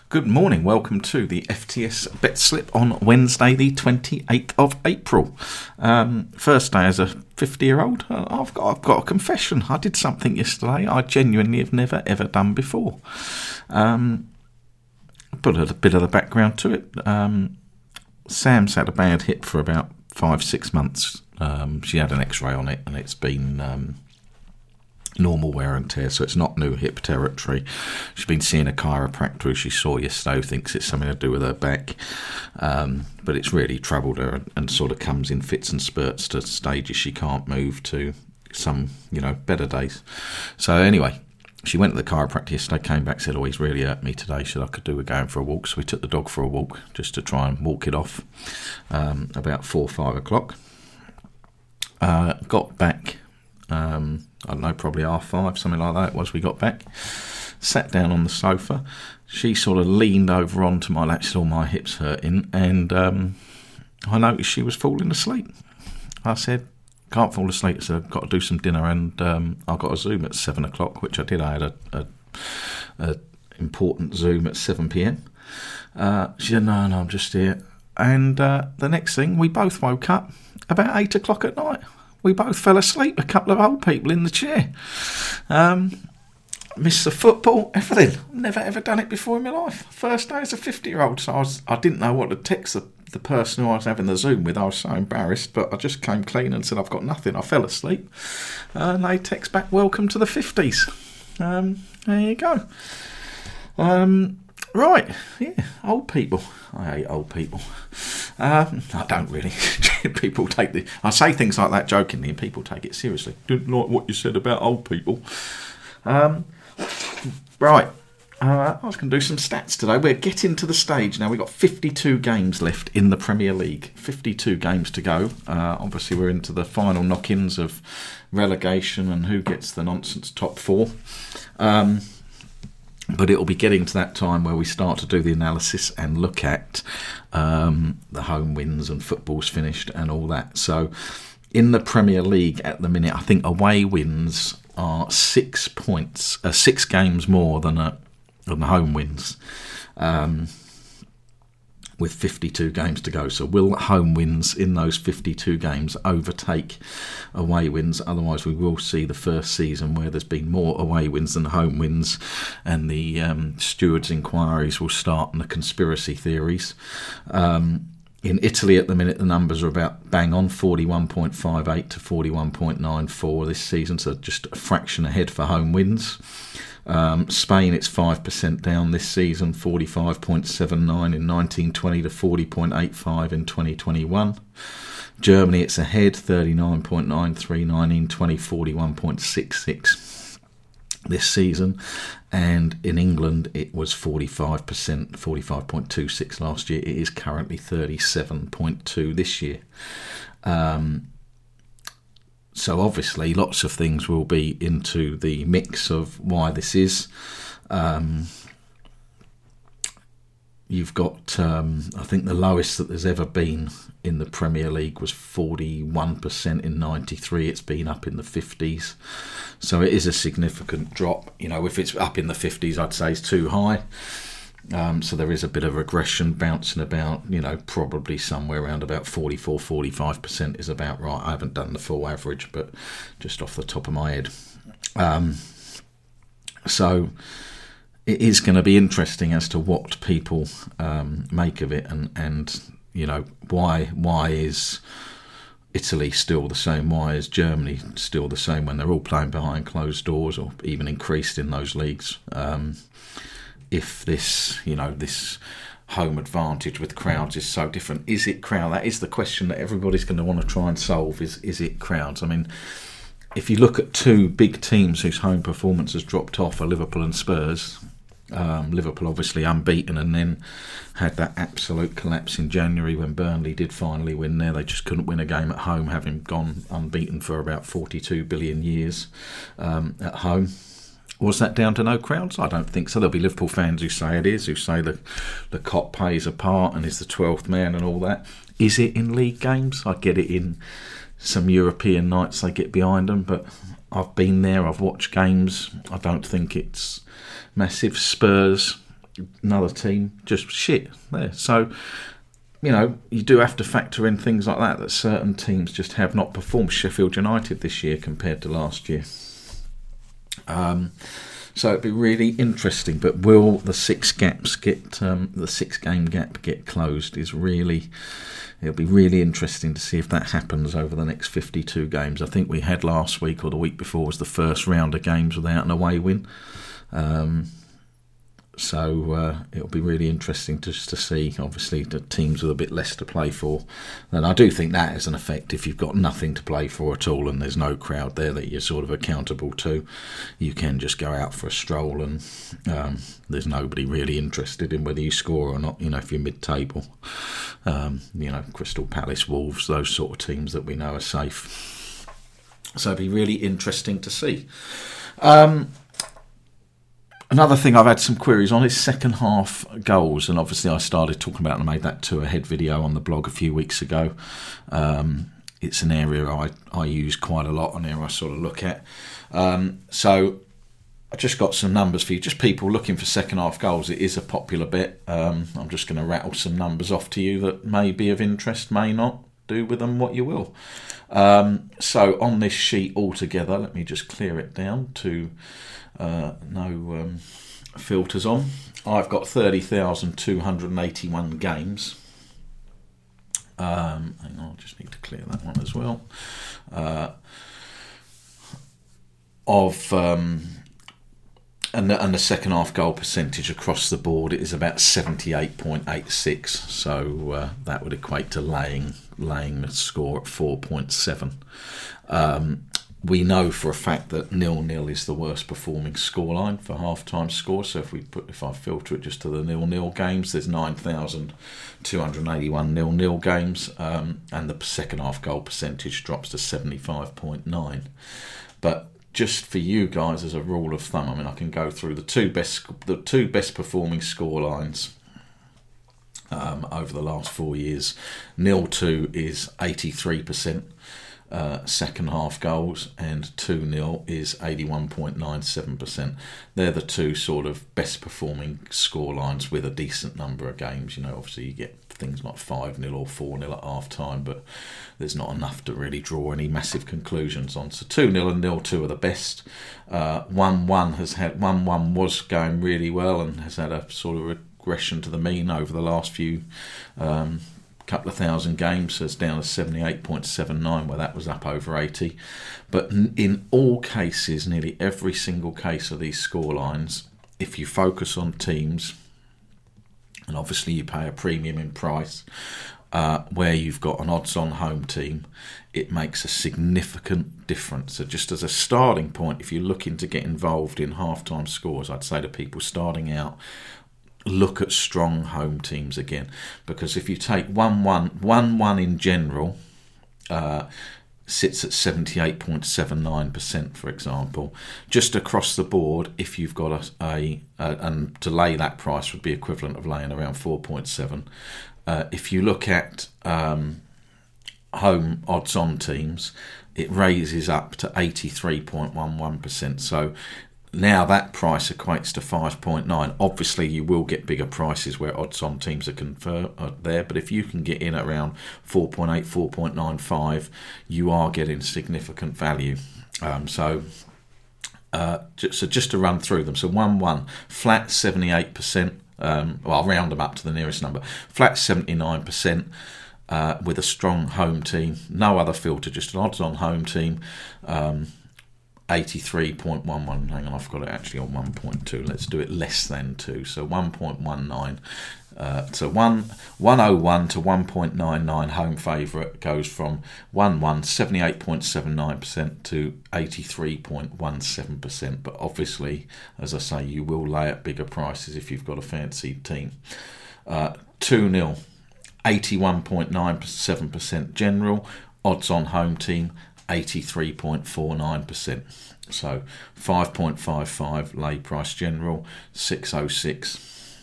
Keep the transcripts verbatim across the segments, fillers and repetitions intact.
Good morning, welcome to the F T S Bet Slip on Wednesday the twenty-eighth of April. Um, first day as a fifty-year-old, uh, I've, got, I've got a confession. I did something yesterday I genuinely have never ever done before. Um, put a bit of the background to it. Um, Sam's had a bad hip for about five, six months. Um, she had an x-ray on it and it's been... Um, normal wear and tear, so it's not new hip territory. She's been seeing a chiropractor who she saw yesterday, who thinks it's something to do with her back, um, but it's really troubled her and, and sort of comes in fits and spurts to stages she can't move to some, you know, better days. So anyway, she went to the chiropractor yesterday, came back, said, oh, he's really hurt me today, said I could do with going for a walk. So we took the dog for a walk just to try and walk it off um, about four, five o'clock. Uh, got back um, I don't know, probably half five, something like that it was. We got back, sat down on the sofa. She sort of leaned over onto my lap, said, oh, my hip's hurting, and um, I noticed she was falling asleep. I said, can't fall asleep, so I've got to do some dinner, and um, I got a Zoom at seven o'clock, which I did. I had a, a, a important Zoom at seven p.m. Uh, she said, no, no, I'm just here. And uh, the next thing, we both woke up about eight o'clock at night. We both fell asleep, a couple of old people in the chair. Um, missed the football, everything. Never ever done it before in my life. First day as a fifty-year-old, so I, was, I didn't know what to text the, the person who I was having the Zoom with. I was so embarrassed, but I just came clean and said, I've got nothing. I fell asleep. Uh, and they text back, welcome to the fifties. Um, there you go. Um, right, yeah, old people. I hate old people. Um, I don't really. People take the. I say things like that jokingly, and people take it seriously. Didn't like what you said about old people. Um, right. Uh, I was going to do some stats today. We're getting to the stage now. We've got fifty-two games left in the Premier League. fifty-two games to go. Uh, obviously, we're into the final knock-ins of relegation and who gets the nonsense top four. Um, But it'll be getting to that time where we start to do the analysis and look at um, the home wins and football's finished and all that. So in the Premier League at the minute, I think away wins are six points, uh, six games more than, a, than the home wins, um, with fifty-two games to go. So will home wins in those fifty-two games overtake away wins? Otherwise, we will see the first season where there's been more away wins than home wins, and the um, stewards' inquiries will start and the conspiracy theories. Um, in Italy at the minute, the numbers are about bang on, forty-one point five eight to forty-one point nine four this season, so just a fraction ahead for home wins. Um, Spain, it's five percent down this season, forty-five point seven nine in nineteen twenty to forty point eight five in twenty twenty-one. Germany, it's ahead, thirty-nine point nine three nine in twenty, forty-one point six six this season. And in England, it was forty-five percent, forty-five point two six last year. It is currently thirty-seven point two this year. Um, So obviously lots of things will be into the mix of why this is. Um, you've got, um, I think the lowest that there's ever been in the Premier League was forty-one percent in ninety-three. It's been up in the fifties. So it is a significant drop. You know, if it's up in the fifties, I'd say it's too high. Um, so there is a bit of regression bouncing about, you know, probably somewhere around about forty-four, forty-five percent is about right. I haven't done the full average, but just off the top of my head. Um, so it is going to be interesting as to what people um, make of it, and, and you know, why why is Italy still the same? Why is Germany still the same when they're all playing behind closed doors, or even increased in those leagues? Um, if this, you know, this home advantage with crowds is so different, is it crowd? That is the question that everybody's going to want to try and solve. Is is it crowds? I mean, if you look at two big teams whose home performance has dropped off, are Liverpool and Spurs. Um, Liverpool obviously unbeaten, and then had that absolute collapse in January when Burnley did finally win there. They just couldn't win a game at home, having gone unbeaten for about forty-two billion years um, at home. Was that down to no crowds? I don't think so. There'll be Liverpool fans who say it is, who say the the cop plays a part and is the twelfth man and all that. Is it in league games? I get it in some European nights they get behind them, but I've been there, I've watched games. I don't think it's massive. Spurs, another team just shit there. So, you know, you do have to factor in things like that, that certain teams just have not performed. Sheffield United this year compared to last year. Um, so it'd be really interesting. But will the six gaps get um, the six game gap get closed? Is really it'll be really interesting to see if that happens over the next fifty-two games. I think we had last week or the week before was the first round of games without an away win. Um, So uh, it'll be really interesting just to see, obviously, the teams with a bit less to play for. And I do think that has an effect. If you've got nothing to play for at all and there's no crowd there that you're sort of accountable to, you can just go out for a stroll and um, there's nobody really interested in whether you score or not, you know, if you're mid-table. Um, you know, Crystal Palace, Wolves, those sort of teams that we know are safe. So it'll be really interesting to see. Um Another thing I've had some queries on is second half goals, and obviously I started talking about and I made that two ahead video on the blog a few weeks ago. Um, it's an area I, I use quite a lot, an area I sort of look at. Um, so I just got some numbers for you, just people looking for second half goals. It is a popular bit. Um, I'm just going to rattle some numbers off to you that may be of interest, may not. Do with them what you will. Um, so on this sheet altogether, let me just clear it down to uh, no um, filters on. I've got thirty thousand two hundred eighty-one games. Um, hang on, I just need to clear that one as well. Uh, of um, and the, and the second half goal percentage across the board is about seventy-eight point eight six. So uh, that would equate to laying laying the score at four point seven. Um, we know for a fact that nil-nil is the worst performing scoreline for half-time score. So if we put, if I filter it just to the nil-nil games, there's nine thousand two hundred eighty-one nil-nil games, um, and the second half goal percentage drops to seventy-five point nine. But just for you guys as a rule of thumb, I mean, I can go through the two best the two best performing scorelines um, over the last four years. nil two is eighty-three percent. Uh, second half goals, and two nil is eighty-one point nine seven percent. They're the two sort of best performing score lines with a decent number of games. You know, obviously you get things like five nil or four nil at half time, but there's not enough to really draw any massive conclusions on. So two nil and nil two are the best. Uh, one one has had one one was going really well and has had a sort of regression to the mean over the last few um couple of thousand games, so it's down to seventy-eight point seven nine, where that was up over eighty. But in all cases, nearly every single case of these score lines, if you focus on teams, and obviously you pay a premium in price, uh, where you've got an odds-on home team, it makes a significant difference. So just as a starting point, if you're looking to get involved in half-time scores, I'd say to people starting out, look at strong home teams again, because if you take one one, one one in general uh, sits at seventy-eight point seven nine percent, for example, just across the board. If you've got a, a, a and to lay that price would be equivalent of laying around four point seven. Uh, if you look at um, home odds-on teams, it raises up to eighty-three point one one percent. So now that price equates to five point nine. Obviously, you will get bigger prices where odds-on teams are, confer- are there, but if you can get in at around four point eight, four point nine five, you are getting significant value. Um, so, uh, just, so just to run through them. So one one, flat seventy-eight percent. Um, well, I'll round them up to the nearest number. Flat seventy-nine percent. Uh, with a strong home team. No other filter, just an odds-on home team. Um, eighty-three point one one. Hang on, I've got it actually on one point two. Let's do it less than two. So one point one nine. Uh, so one, one oh one to one point nine nine home favourite goes from one one, seventy-eight point seven nine percent to eighty-three point one seven percent. But obviously, as I say, you will lay at bigger prices if you've got a fancy team. Uh, two nil, eighty-one point nine seven percent general. Odds on home team, eighty-three point four nine percent. So five point five five lay price general, six oh six,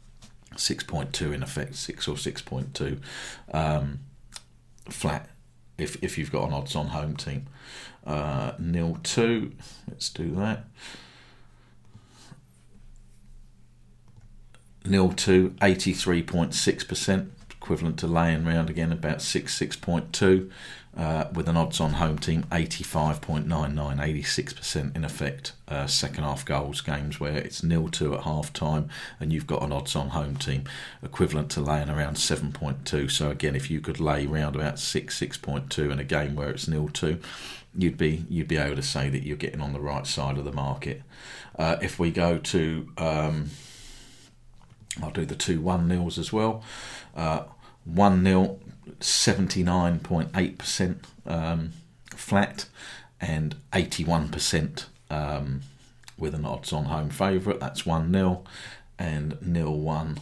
six point two in effect, six or six point two um, flat if if you've got an odds on home team. Uh, nil two, let's do that. nil two, eighty-three point six percent, equivalent to laying round again about six, six point two. Uh, with an odds-on home team, eighty-five point nine nine, eighty-six percent in effect. Uh, second half goals games where it's nil two at half time and you've got an odds-on home team, equivalent to laying around seven point two. So again, if you could lay round about six, six point two in a game where it's nil two, you'd be you'd be able to say that you're getting on the right side of the market. Uh, if we go to, um, I'll do the two one nils as well. Uh, one nil. seventy-nine point eight percent um, flat and eighty-one percent um, with an odds-on home favourite. That's one nil, and nil one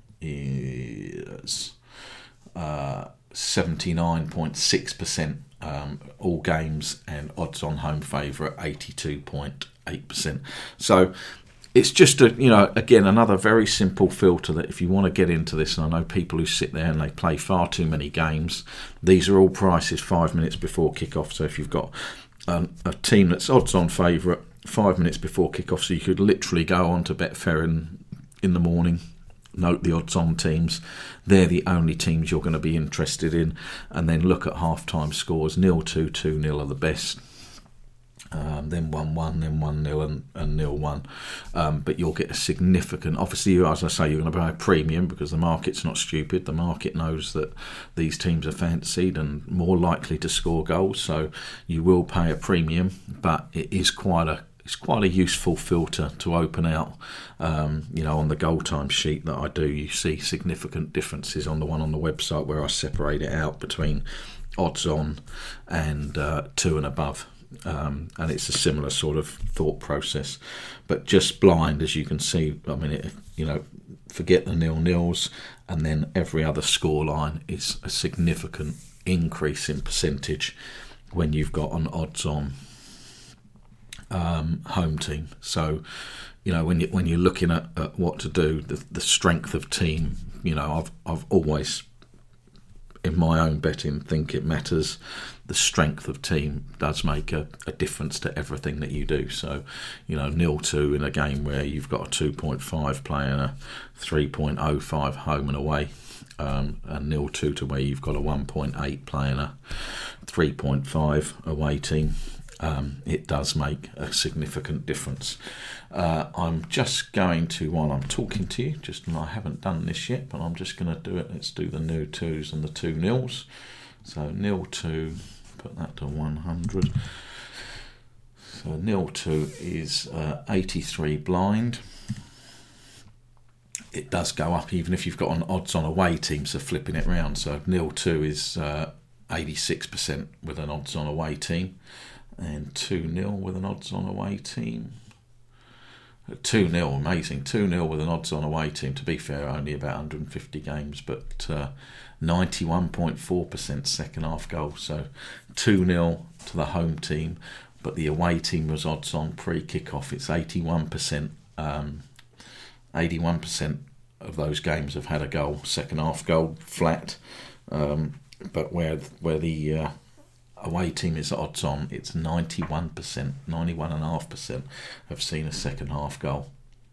is uh, seventy-nine point six percent um, all games, and odds-on home favourite eighty-two point eight percent. So it's just, a you know, again, another very simple filter that if you want to get into this, and I know people who sit there and they play far too many games, these are all prices five minutes before kick-off. So if you've got um, a team that's odds-on favourite five minutes before kick-off, so you could literally go on to Betfair in, in the morning, note the odds-on teams, they're the only teams you're going to be interested in, and then look at half-time scores. nil two, two nil are the best. Um, then one one, then one nil, and, and nil one. Um, but you'll get a significant... Obviously, you, as I say, you're going to buy a premium because the market's not stupid. The market knows that these teams are fancied and more likely to score goals. So you will pay a premium, but it is quite a it's quite a useful filter to open out. Um, you know, on the goal time sheet that I do, you see significant differences on the one on the website where I separate it out between odds on and uh, two and above. Um, and it's a similar sort of thought process, but just blind, as you can see. I mean, it, you know, forget the nil nils, and then every other score line is a significant increase in percentage when you've got an odds-on um, home team. So, you know, when you when you're looking at, at what to do, the, the strength of team. You know, I've I've always, in my own betting, think it matters. The strength of team does make a, a difference to everything that you do. So, you know, nil two in a game where you've got a two point five play and a three point oh five home and away, um, and nil two to where you've got a one point eight play and a three point five away team. Um, it does make a significant difference. Uh, I'm just going to, while I'm talking to you, just and I haven't done this yet, but I'm just going to do it. Let's do the nil twos and the two nils. So nil two, put that to one hundred. So nil two is uh, eighty-three blind. It does go up even if you've got an odds on away team, so flipping it round. So nil two is uh, eighty-six percent with an odds on away team, and two nil with an odds on away team. two nil, amazing. two nil with an odds on away team. To be fair, only about one hundred fifty games, but uh, ninety-one point four percent second half goal. So two nil to the home team, but the away team was odds on pre kick-off. It's eighty-one percent. Um, eighty-one percent of those games have had a goal, second half goal, flat. Um, but where where the uh, away team is odds on, it's ninety-one percent, ninety-one point five percent have seen a second half goal.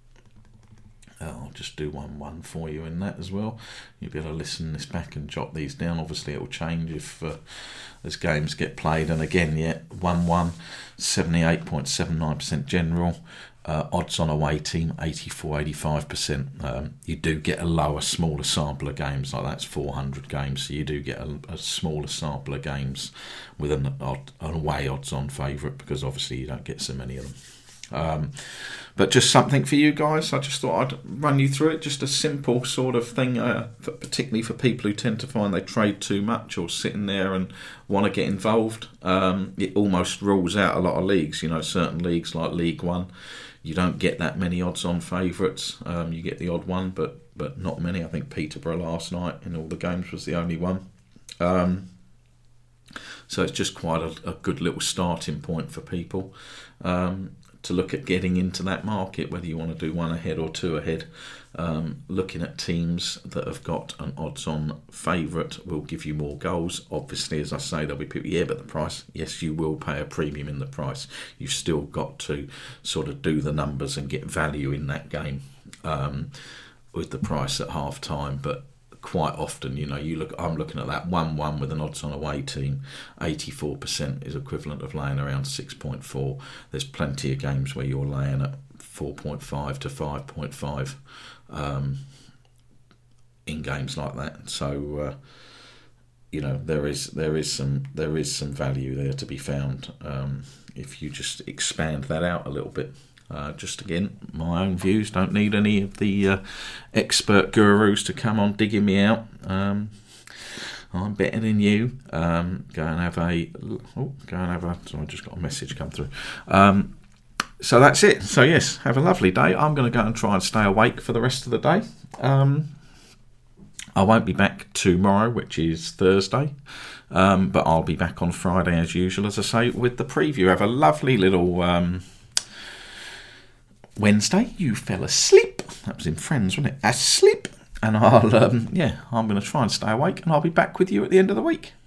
Uh, I'll just do one one for you in that as well. You'll be able to listen this back and jot these down. Obviously it will change if uh, as games get played. And again, yeah, one one, seventy-eight point seven nine percent general. Uh, odds on away team, eighty-four, eighty-five percent. Um, you do get a lower, smaller sample of games, like that's four hundred games, so you do get a, a smaller sample of games with an, odd, an away odds on favourite, because obviously you don't get so many of them. Um, but just something for you guys. I just thought I'd run you through it. Just a simple sort of thing, uh, for, particularly for people who tend to find they trade too much or sitting there and want to get involved. Um, it almost rules out a lot of leagues. You know, certain leagues like League One, you don't get that many odds-on favourites. Um, you get the odd one, but but not many. I think Peterborough last night in all the games was the only one. Um, so it's just quite a, a good little starting point for people um, to look at getting into that market, whether you want to do one ahead or two ahead. Um, looking at teams that have got an odds-on favourite will give you more goals. Obviously, as I say, there'll be people, yeah, but the price, yes, you will pay a premium in the price. You've still got to sort of do the numbers and get value in that game. Um, with the price at half time, but quite often, you know, you look. I'm looking at that one one with an odds on away team. eighty-four percent is equivalent of laying around six point four. There's plenty of games where you're laying at four point five to five point five um, in games like that. So uh, you know, there is there is some there is some value there to be found um, if you just expand that out a little bit. Uh, just again, my own views. Don't need any of the uh, expert gurus to come on digging me out. Um, I'm better than you. Um, go and have a. Oh, go and have a. So I just got a message come through. Um, so that's it. So yes, have a lovely day. I'm going to go and try and stay awake for the rest of the day. Um, I won't be back tomorrow, which is Thursday, um, but I'll be back on Friday as usual, as I say, with the preview. Have a lovely little. Um, Wednesday, you fell asleep. That was in Friends, wasn't it? Asleep. And I'll, um, yeah, I'm going to try and stay awake, and I'll be back with you at the end of the week.